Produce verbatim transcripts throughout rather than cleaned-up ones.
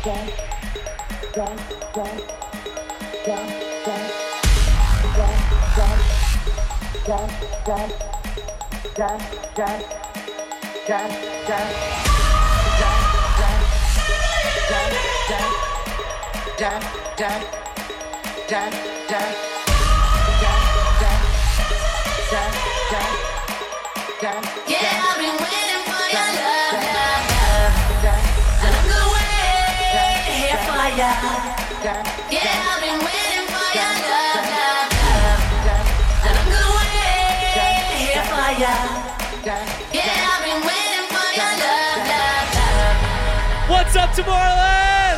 What's up, Tomorrowland?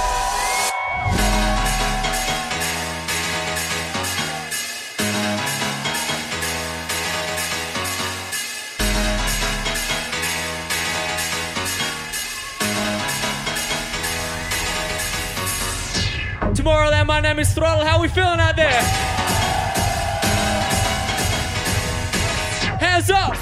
Tomorrowland, my name is Throttle. How we feeling out there? Hands up!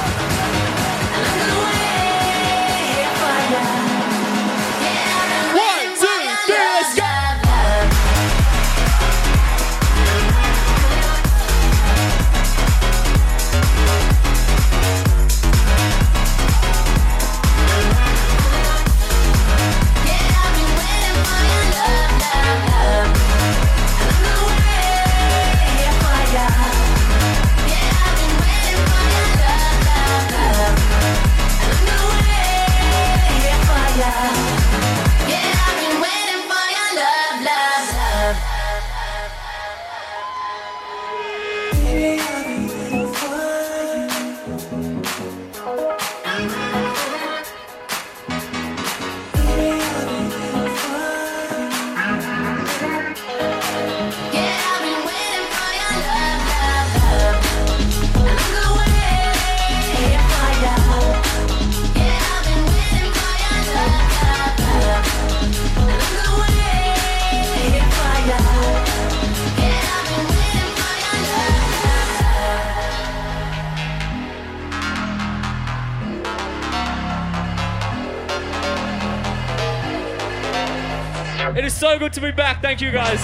It is so good to be back. Thank you, guys.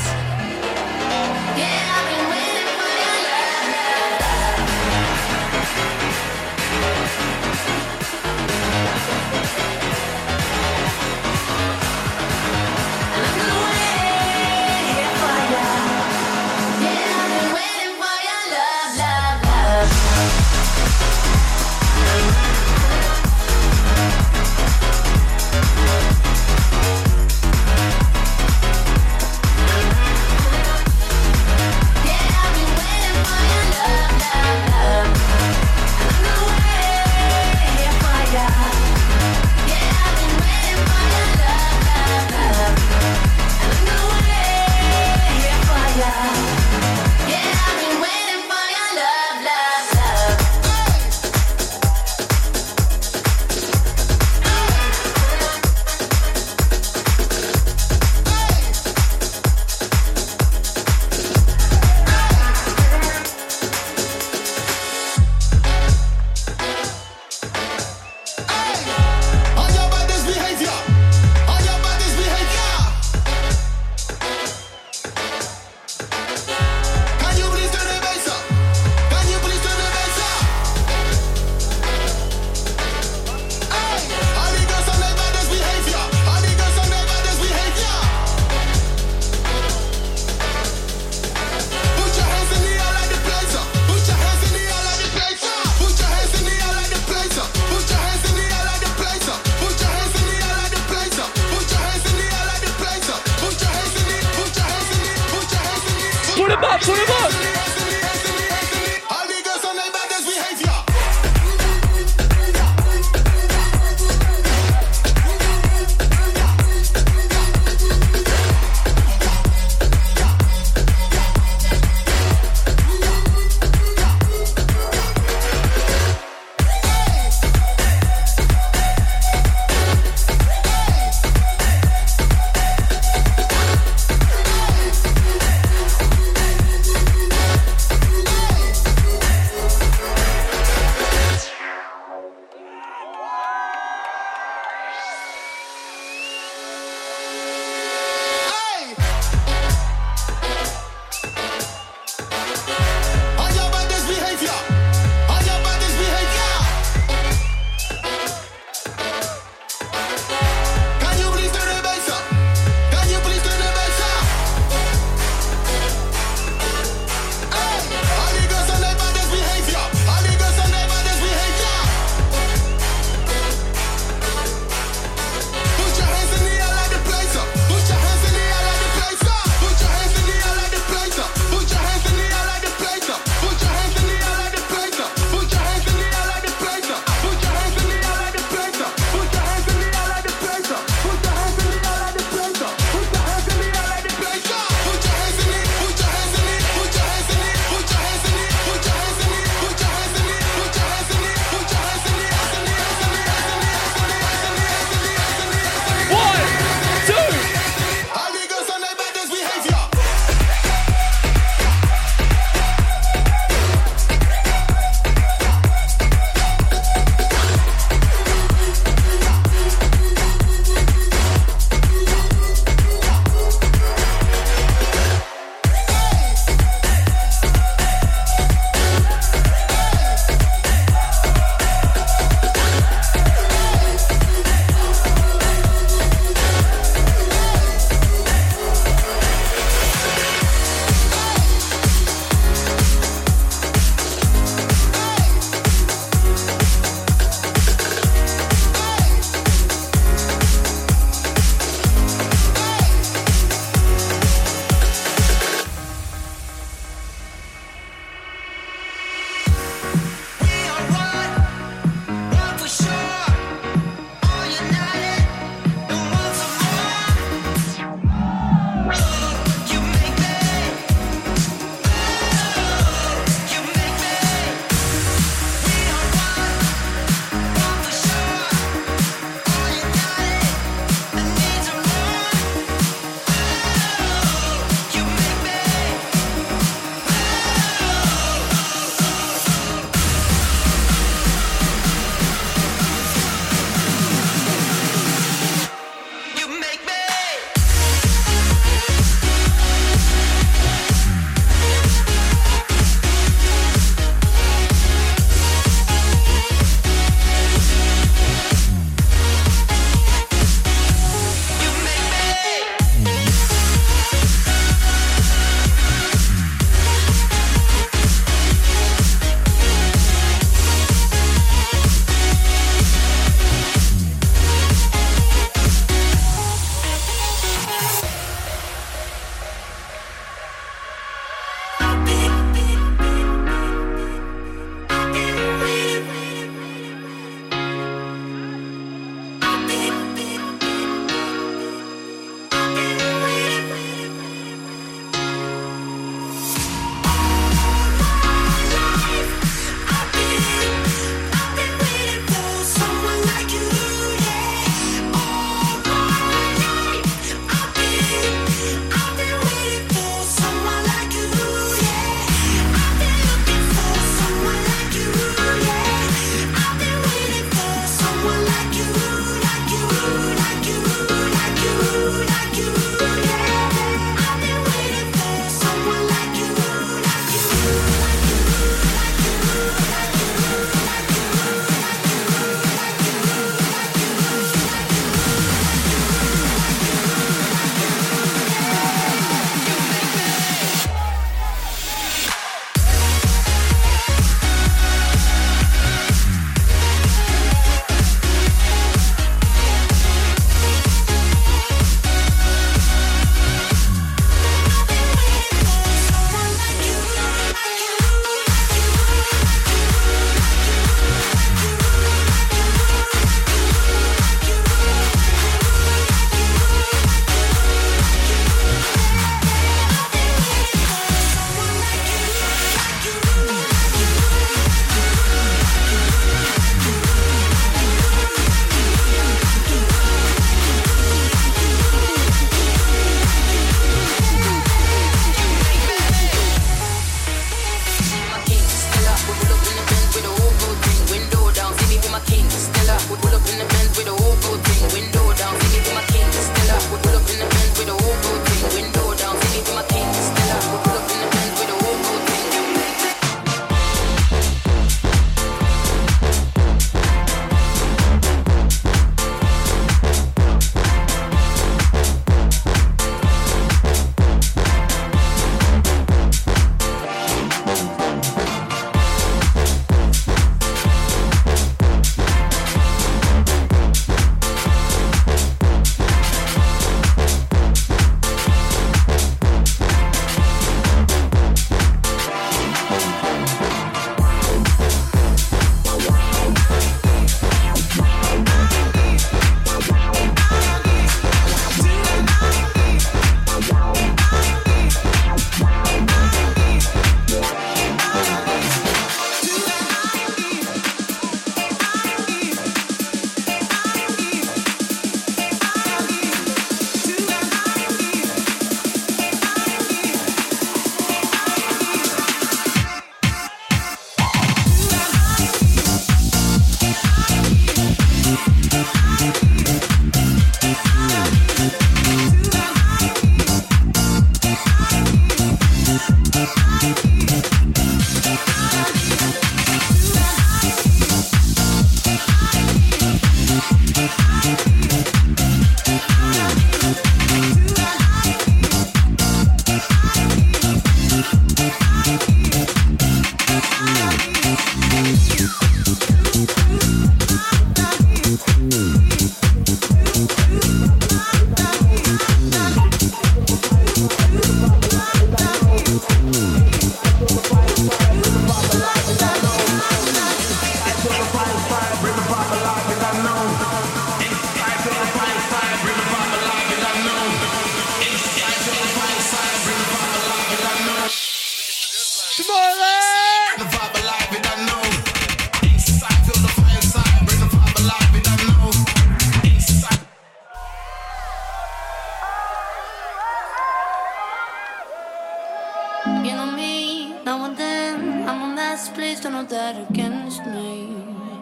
past, please don't hold that against me.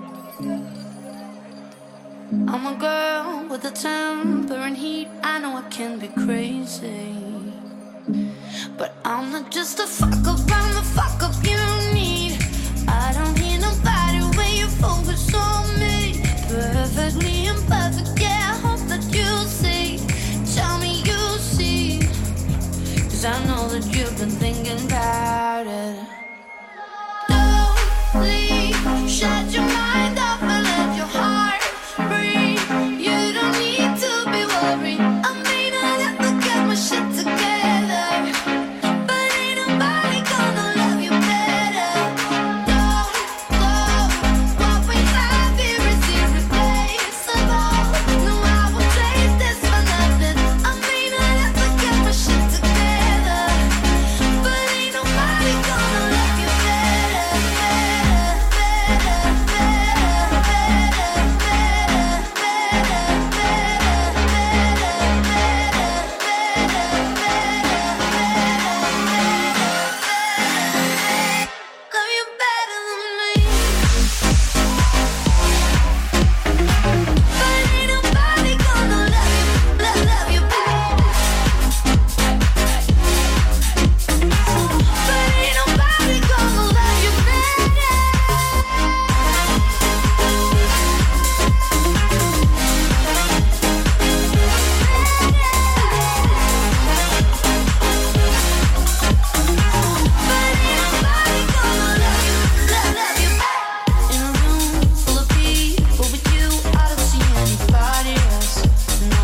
I'm a girl with a temper and heat. I know I can be crazy, but I'm not just a fuck up, I'm the fuck up you need. I don't hear nobody when you focus on me. Perfectly imperfect, yeah, I hope that you see. Tell me you see, 'cause I know that you've been thinking about it. Don't leave, shut your mind off and let your heart breathe. You don't need to be worried. I may not ever get my shit together, but ain't nobody gonna love you better. Don't go, what we have here is irreplaceable. No, I won't trade this for nothing. I may not ever get my shit together, but ain't nobody gonna love you better, better, better, better, better, better, love you better than me. But ain't nobody gonna love you, love, love you better. But ain't nobody gonna love you better. In a room full of people with you, I don't see anybody else. No.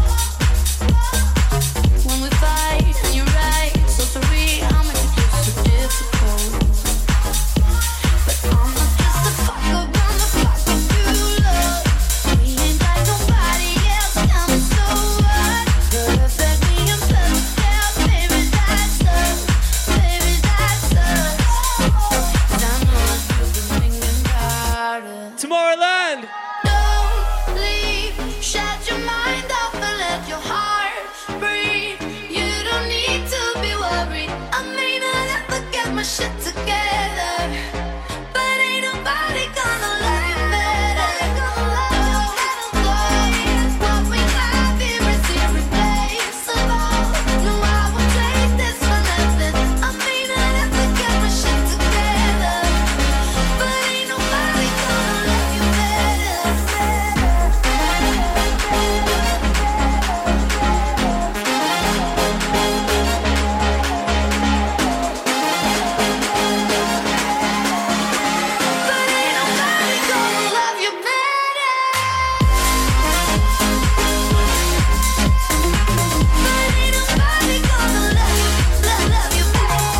When we fight and you're right, so sorry I make it so difficult. But I'm not just a fuck up, I'm the fuck up you love. We ain't like nobody else, tell me so what? Perfectly imperfect, yeah, baby that's us, baby that's us. 'Cause I know that you've been thinking about it. Tomorrowland! Don't leave, shut your mind off and let your heart breathe. You don't need to be worried. I may not ever get my shit together, but ain't nobody gonna love you better. Don't go, what we have here is irreplaceable. No, I won't trade this for nothing. I may not ever get my shit together, but ain't nobody gonna love you better. But ain't nobody gonna love you better. But ain't nobody gonna love you, love, love you better.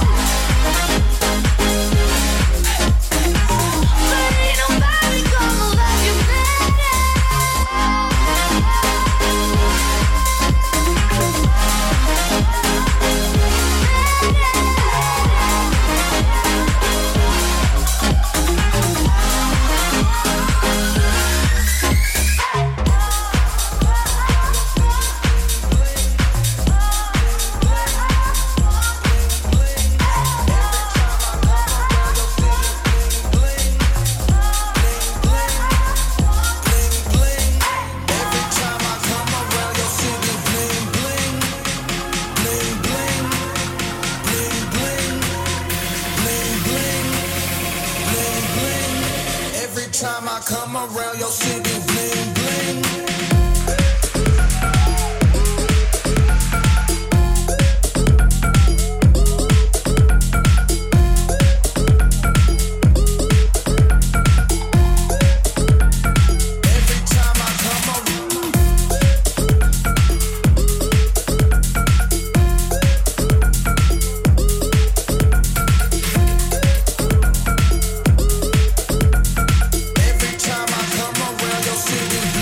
But ain't nobody gonna love you Every time I come around your city, bling, bling. Every time I come around. Every time I come around your city.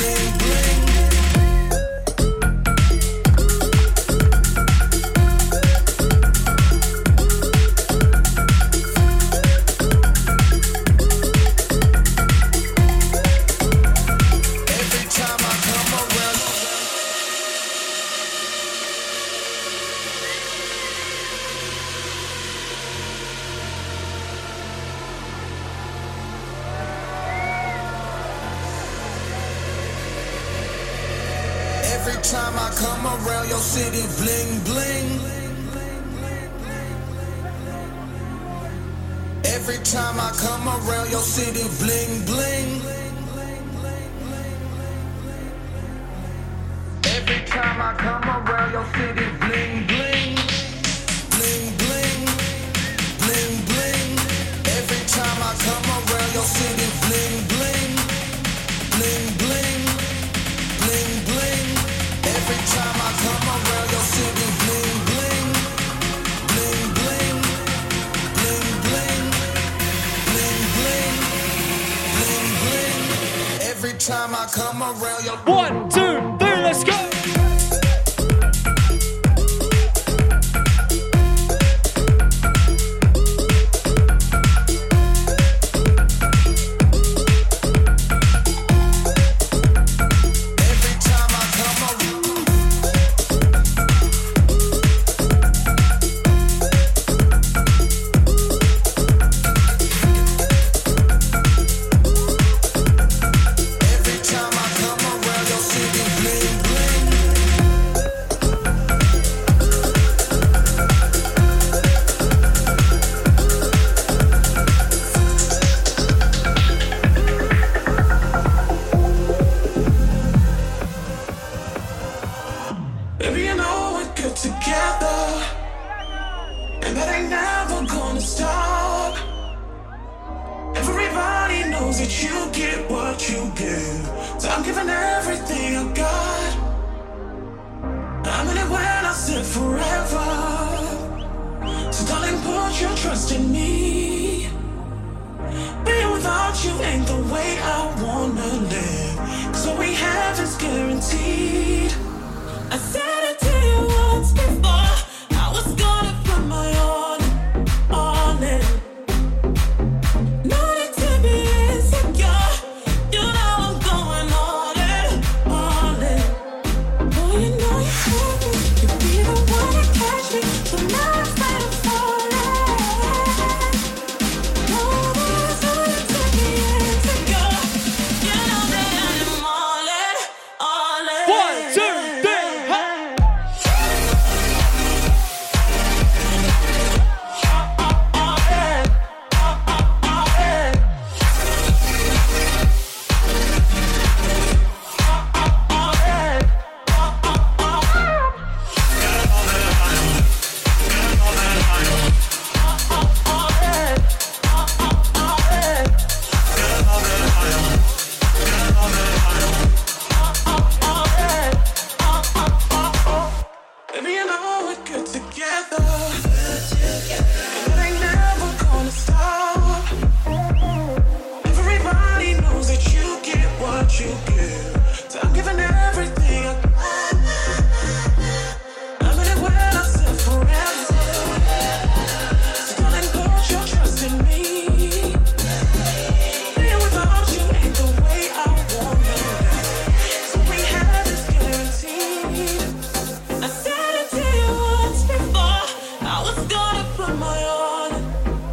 Every time I come around your city, bling bling. Every time I come around your city, bling bling. Every time I come around your city, bling bling. Bling bling. Bling bling. Every time I come around your city, bling bling. Bling bling. Bling bling. Every time I come around your city, bling bling. Bling bling. Bling bling. Bling bling. Bling bling. Every time I come around your One, two, three, let's go.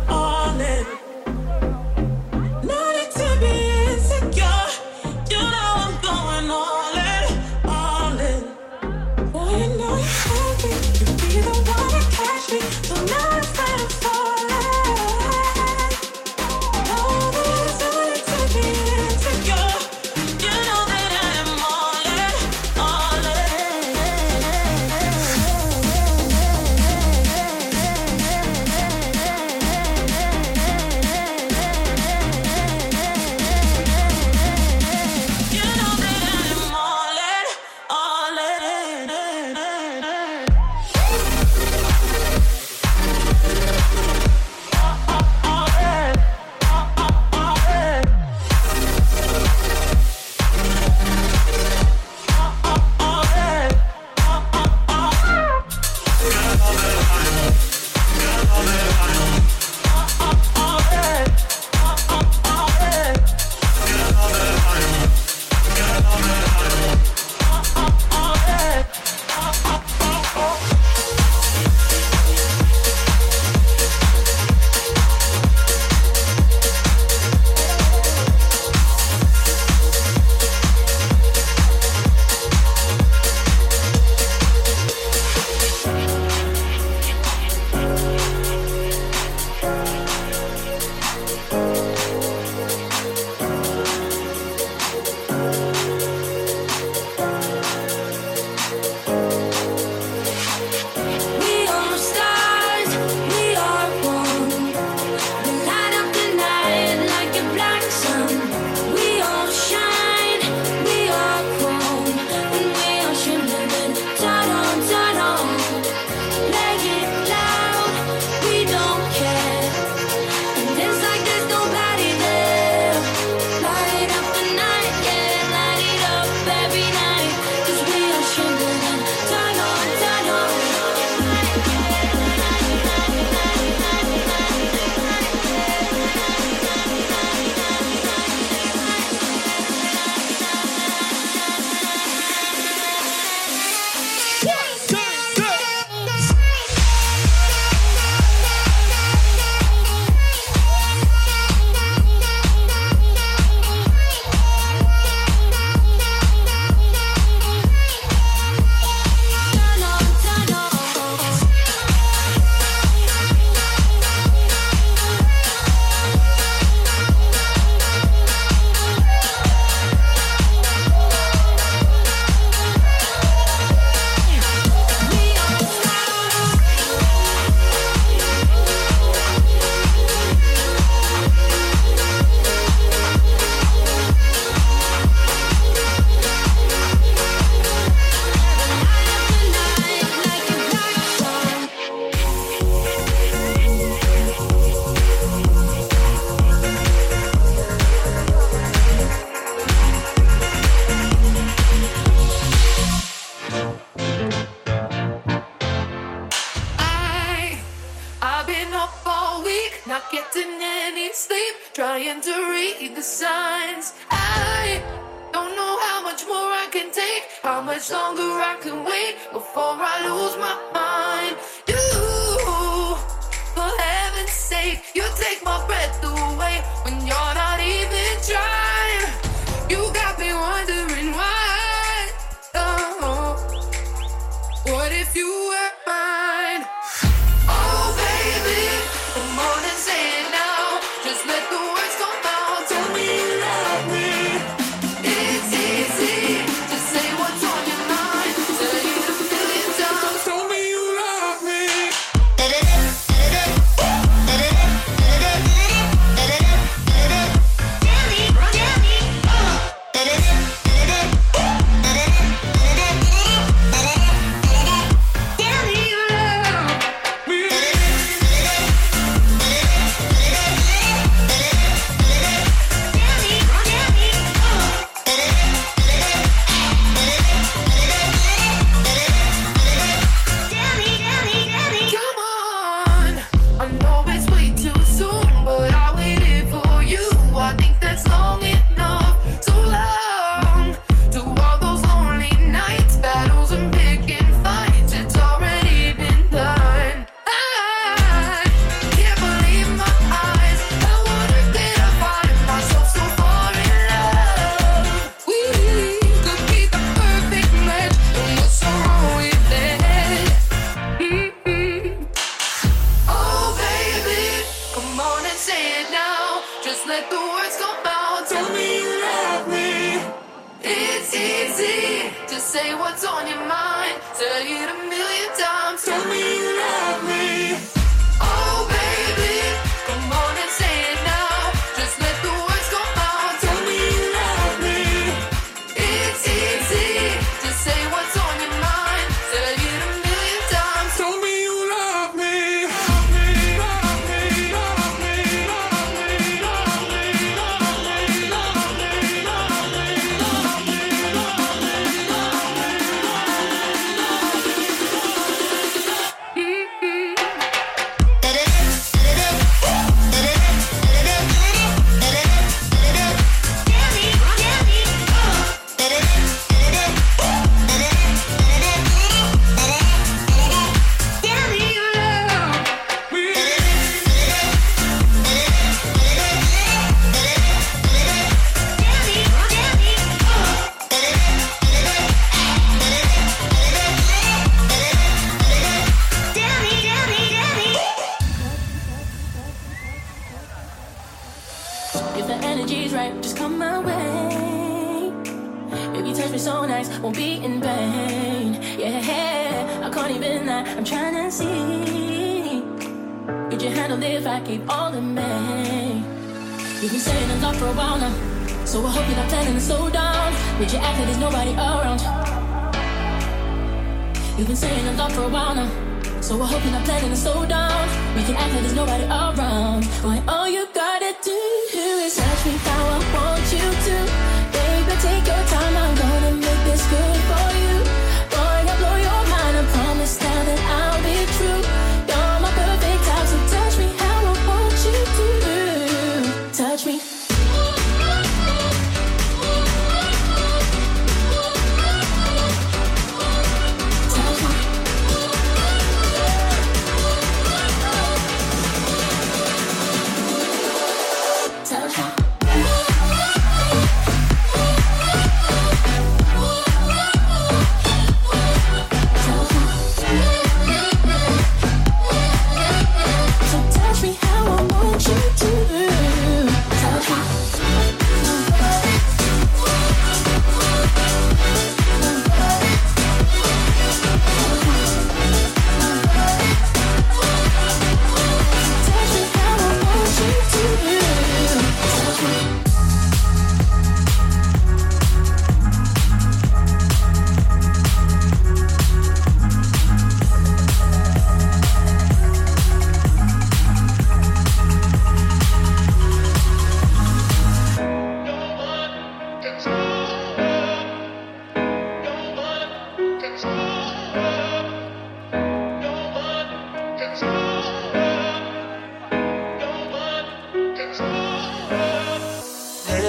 You know sleep, trying to read the signs. I don't know how much more I can take, how much longer I can wait before I lose my mind. You, for heaven's sake, you take my breath away when you're not even trying. You got me wondering why. Oh, what if you were mine? Oh baby, come on and say it now. Just let the words come out. Tell me you love me. It's easy to say what's on your mind. Say it a million times. Tell me you love me.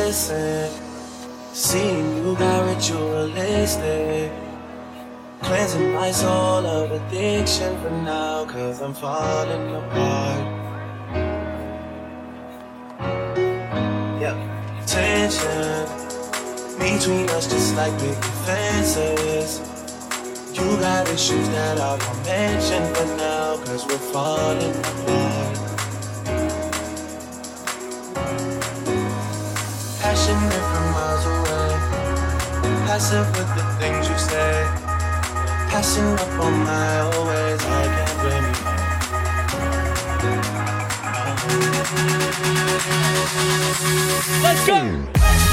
medicine. Seeing you got ritualistic. Cleansing my soul of addiction for now, cause I'm falling apart. Yep, tension between us just like big fences. You got issues that I won't mention for now, cause we're falling apart. Passionate from miles away, passive with the things you say. Passing up on my old ways, I can't blame you. Let's go!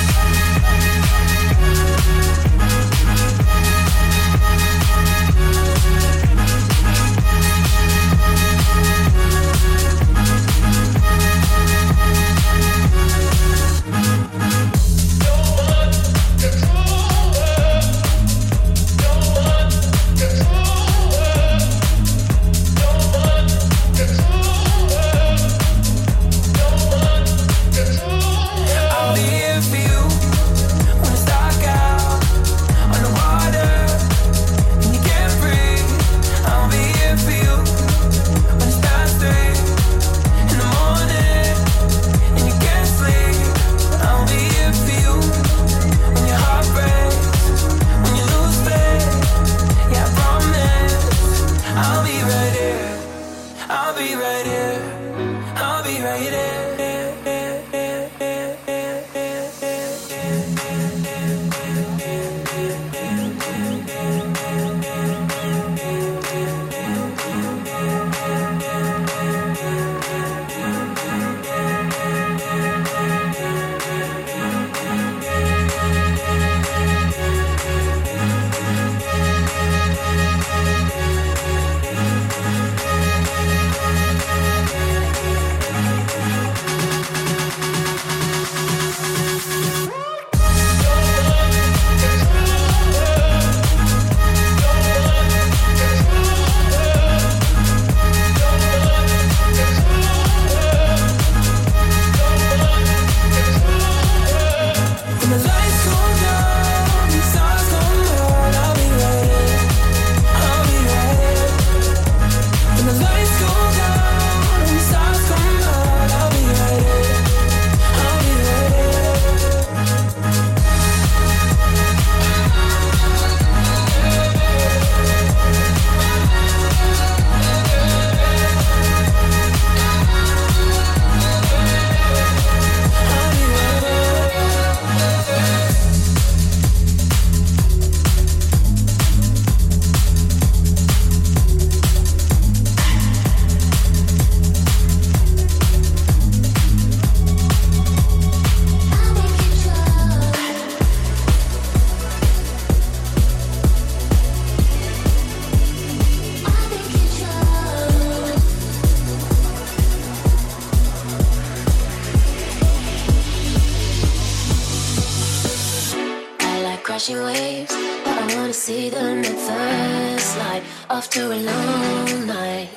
crashing waves, but I wanna see them at first light after a long night.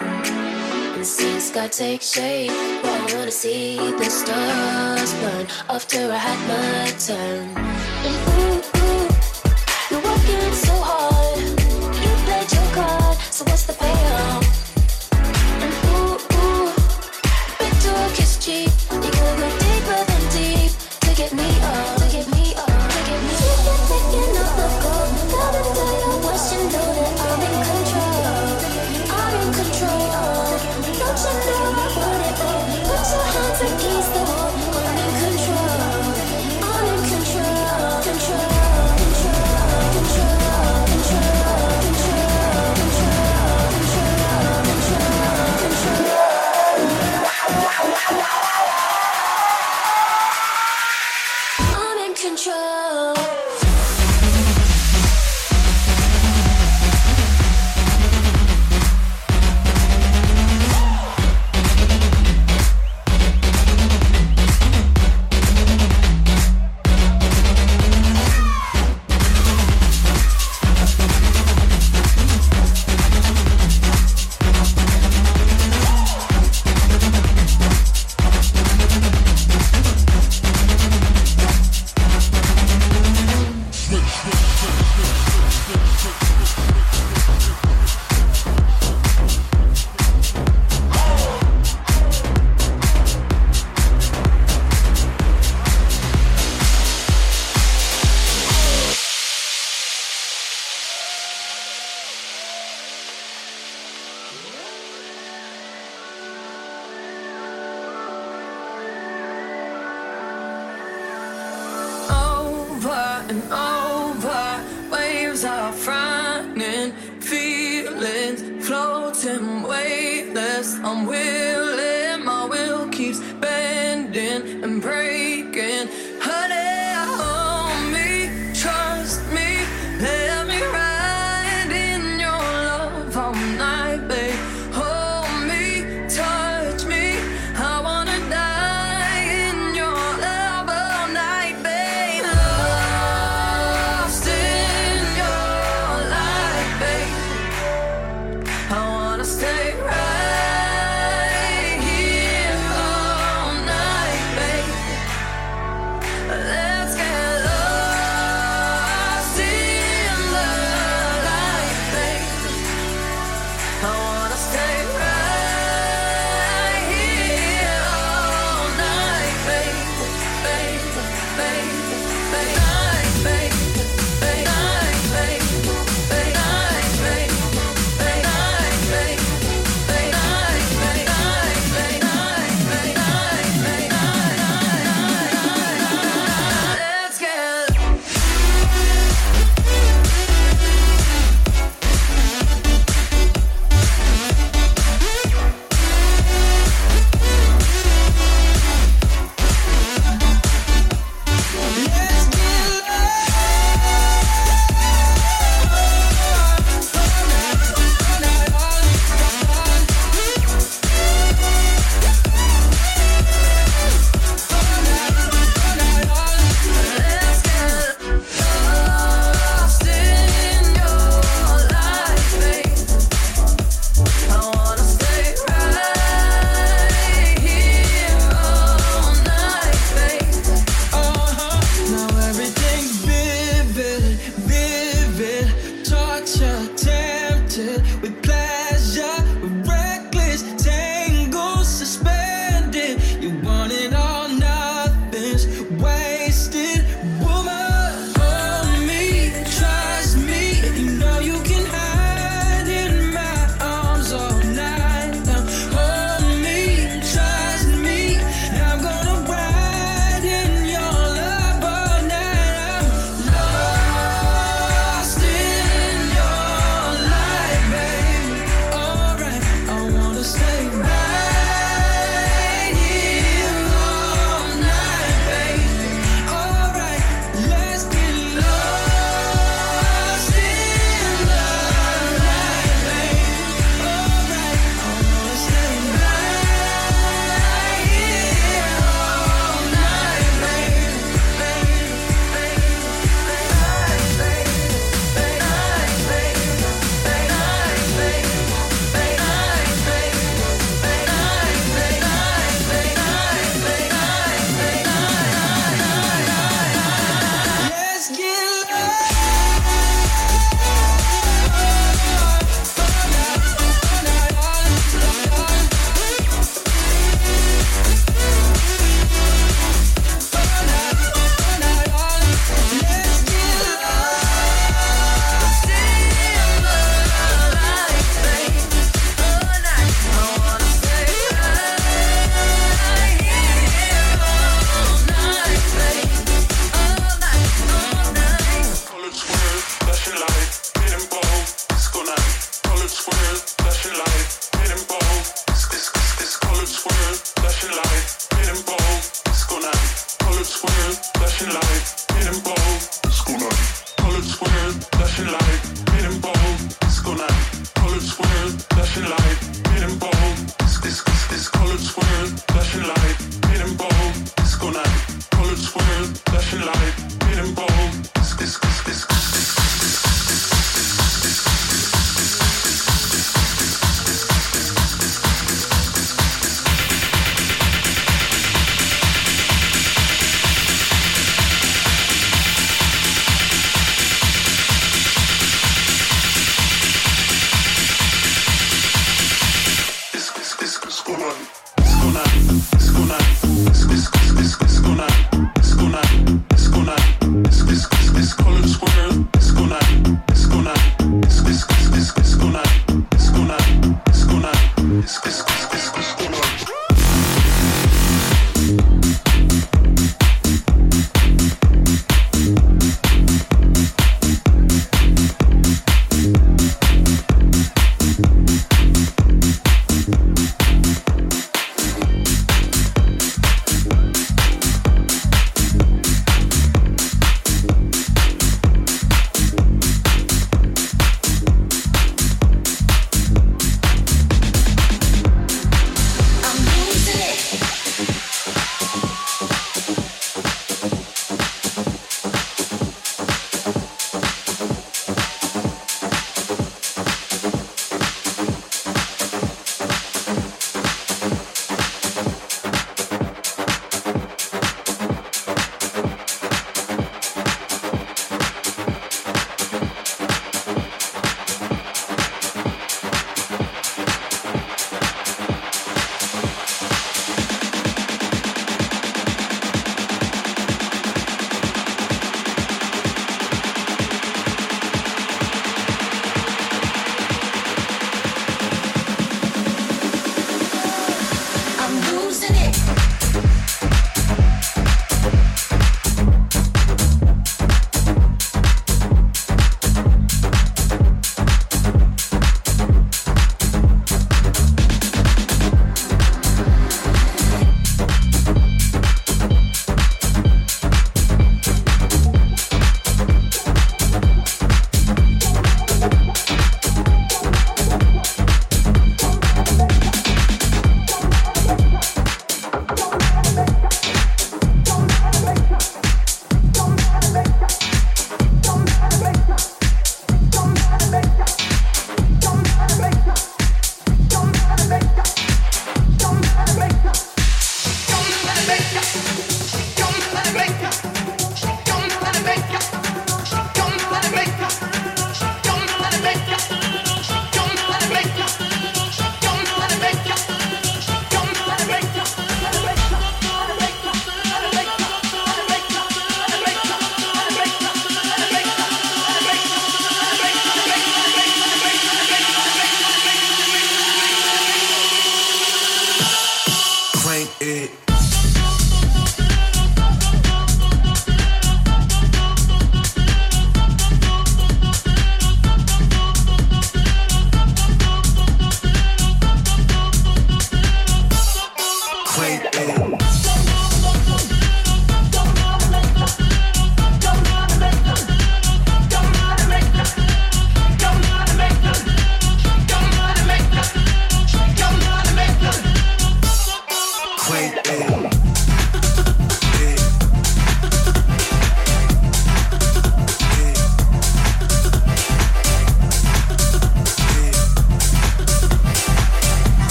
And see the sky take shape, but I wanna see the stars burn after I had my turn. And ooh, ooh, you're working so hard, you played your card, so what's the payoff? And ooh, ooh, big talk is cheap, you gotta go deeper than deep to get me up, to get me up, to get me up. You're taking off the gold, gotta tell you what you know that I'm in control, I'm in control. Don't you know I want it all? Put your hands against the wall, I'm in control, I'm in control, control, control, control, control, control, control, control, control, control. I'm in control. and over. Waves are frightening, feelings floating weightless. I'm willing, my will keeps bending and breaking. Honey, hold me, trust me, let me ride in your love all night, babe. Hold me, touch me, I wanna die in your love all night, babe. Lost in your light, babe. I wanna stay right here all night, babe.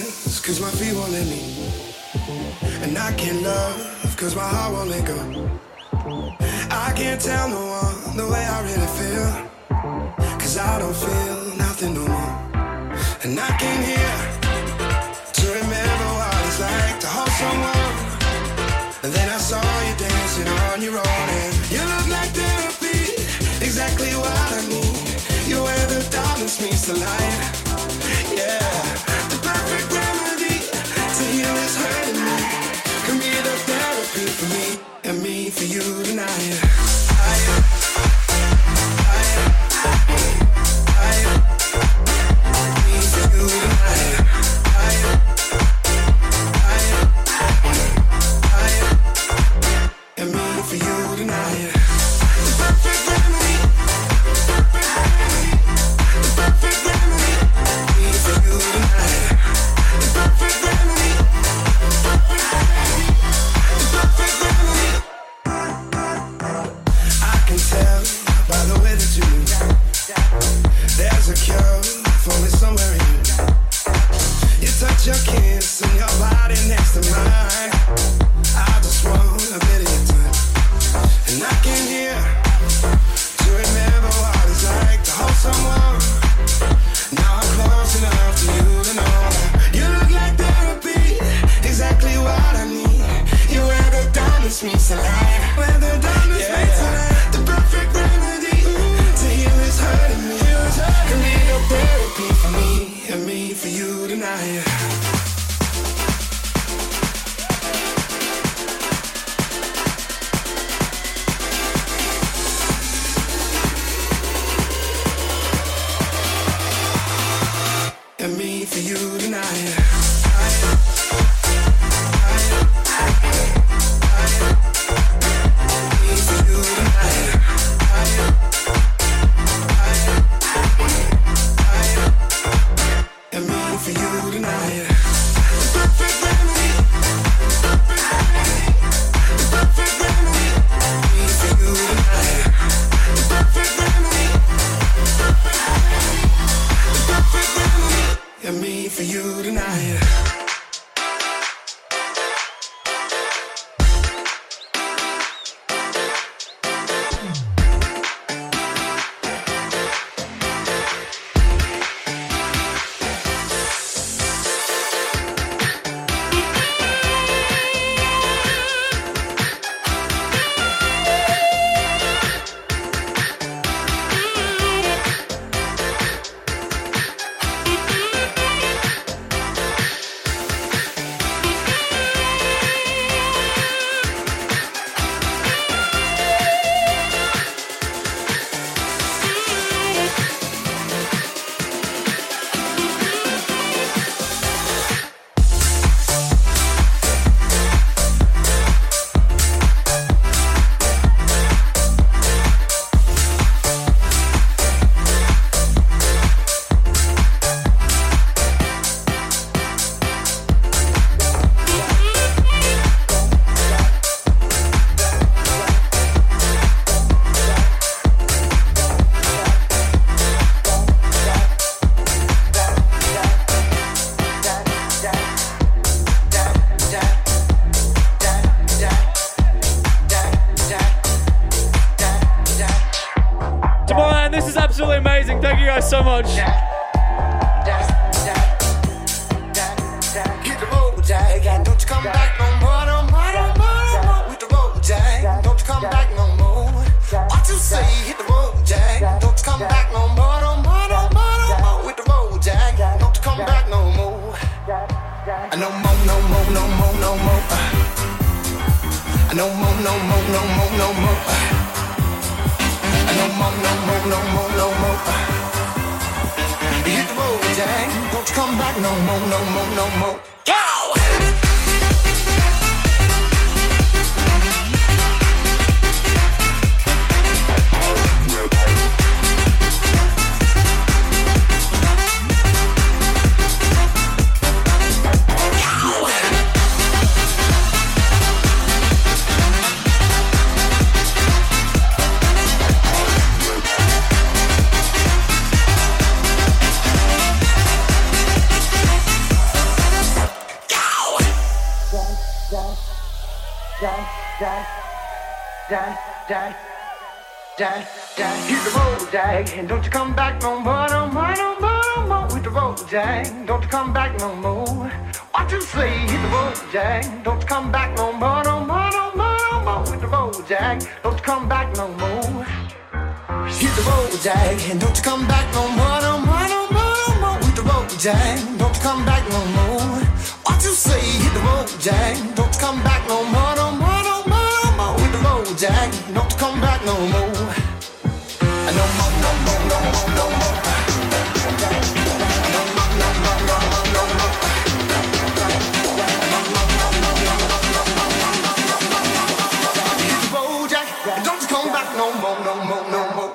dance, cause my feet won't let me. And I can't love, cause my heart won't let go. I can't tell no one the way I really feel, cause I don't feel nothing no more. And I came here to remember what it's like to hold someone. And then I saw you dancing on your own, and you look like therapy, exactly what I need. You're where the darkness meets the light. Yeah, the perfect remedy to heal this hurting me. Can be the therapy for me and me for you tonight. I, I, I, me for you tonight. I, I, I, and me for you tonight. The perfect remedy, perfect remedy, the perfect remedy. Me for you tonight. The perfect remedy, perfect remedy, the perfect remedy. I can tell by the way that you move, there's a cure for it somewhere in you. You touch your kiss and your body next to mine. I just want a bit of your time, and I came here to remember what it's like to hold someone. Now I'm close enough to you to know that you look like therapy, exactly what I need. You're where the darkness meets the light, where the darkness yeah, meets the light. The perfect remedy to heal this hurting me. Can be the therapy for me and me for you tonight. And me for you tonight. Me for you tonight. And me for you tonight. The perfect remedy, perfect remedy, the perfect remedy. Me for you tonight. The perfect remedy, perfect remedy, the perfect remedy. And me for you tonight. Thank you guys so much. Hit the road, Jack, and don't you come back no more, no more, no more, no more. With the road, Jack, don't you come back no more. What you say? Hit the road, Jack, don't you come back no more, no more, no more, no more. With the road, Jack, don't you come back no more. No more, no more, no more, no more. No more, no more, no more, no more. No more, no more, no more, no more. Hit the road, Jack. Don't you come back no more, no more, no more. Go! Jack, Jack, Jack, Jack, Jack, Jack. Hit the road, Jack, and don't you come back no more, no more, no more, no more. Hit the road, Jack, don't you come back no more. What you say? Hit the road, Jack, don't you come back no more, no more, no more, no more. Hit the road, Jack, don't you come back no more. Hit the road, Jack, and don't you come back no more, no more, no more, no more. Hit the road, Jack, don't you come back no more. What you say? Hit the road, Jack, don't you come back no more, no more, no more, no more. Hit the road, Jack, don't you come back no more. No more, no more, no more, no more. No more, no more, no more, no more. Hit the road, Jack, and don't you come back no more, no more, no more.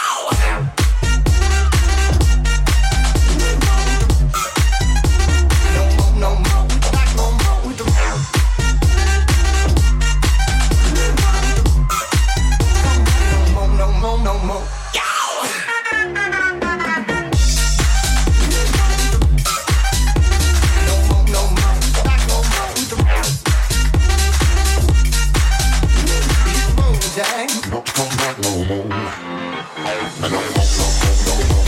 No more. Don't come back no more. No more, no more, no more.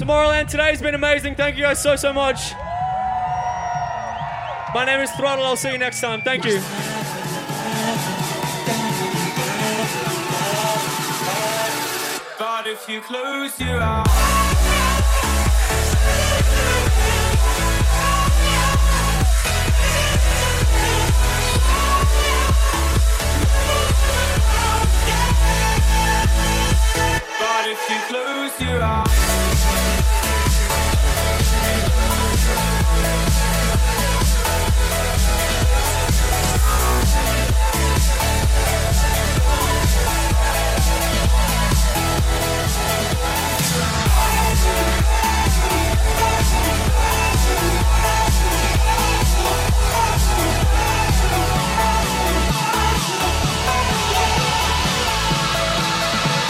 Tomorrowland, today's been amazing. Thank you guys so, so much. My name is Throttle. I'll see you next time. Thank you. But if you close your eyes, but if you close your eyes,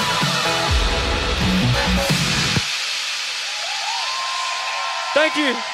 Thank you.